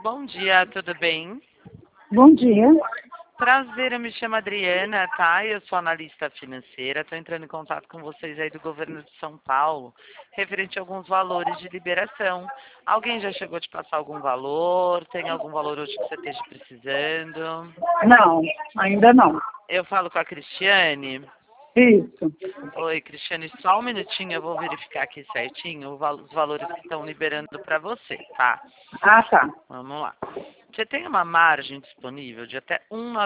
Bom dia, tudo bem? Bom dia. Prazer, eu me chamo Adriana, tá? Eu sou analista financeira, estou entrando em contato com vocês aí do governo de São Paulo, referente a alguns valores de liberação. Alguém já chegou a te passar algum valor? Tem algum valor hoje que você esteja precisando? Não, ainda não. Eu falo com a Cristiane. Isso. Oi, Cristiane, só um minutinho, eu vou verificar aqui certinho os valores que estão liberando para você, tá? Ah, tá. Vamos lá. Você tem uma margem disponível de até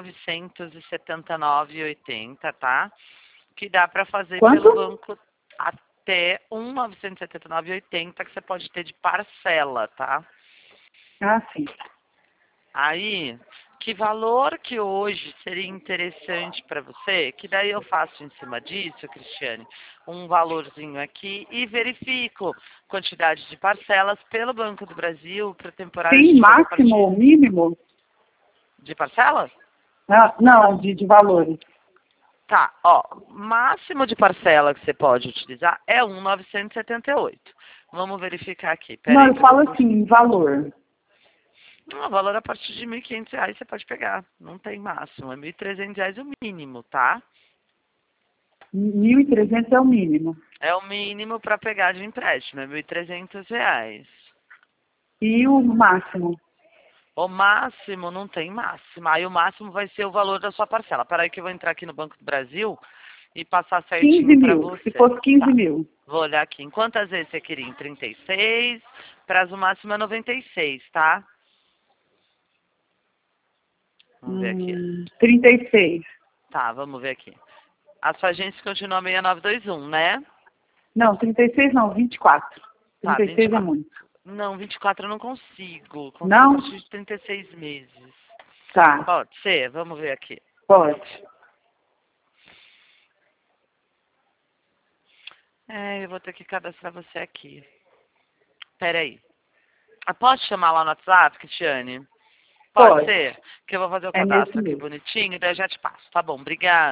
1.979,80, tá? Que dá para fazer Quanto? pelo banco até 1.979,80 que você pode ter de parcela, tá? Ah, sim. Aí, que valor que hoje seria interessante para você? Que daí eu faço em cima disso, Cristiane, um valorzinho aqui e verifico quantidade de parcelas pelo Banco do Brasil para temporada Tem de fazer a máximo partir ou mínimo? de parcelas? Ah, não, de valores. Tá, ó, máximo de parcela que você pode utilizar é 1.978. Vamos verificar aqui, Não, peraí eu que eu vou... falo assim, valor. O valor a partir de R$ 1.500 você pode pegar, não tem máximo, é R$ 1.300 o mínimo, tá? 1.300 é o mínimo. É o mínimo para pegar de empréstimo, é R$ 1.300. E o máximo? O máximo não tem máximo, aí o máximo vai ser o valor da sua parcela. Peraí que eu vou entrar aqui no Banco do Brasil e passar 15 certinho para mil. Se você. fosse 15 Tá. mil. Vou olhar aqui. Em quantas vezes você queria? Em 36. Prazo máximo é 96, tá? Vamos ver aqui. 36. Tá, vamos ver aqui. A sua agência continua 6921, né? Não, 36 não, 24. Tá, 36 é 24. muito. Não, 24 eu não consigo. Consigo a Não? partir de 36 meses. Tá, Pode ser? Vamos ver aqui. pode. É, eu vou ter que cadastrar você aqui. Peraí. Posso chamar lá no WhatsApp, Cristiane? Pode Pode. ser? Que eu vou fazer o É nesse cadastro aqui mesmo. bonitinho e daí eu já te passo. Tá bom, obrigada.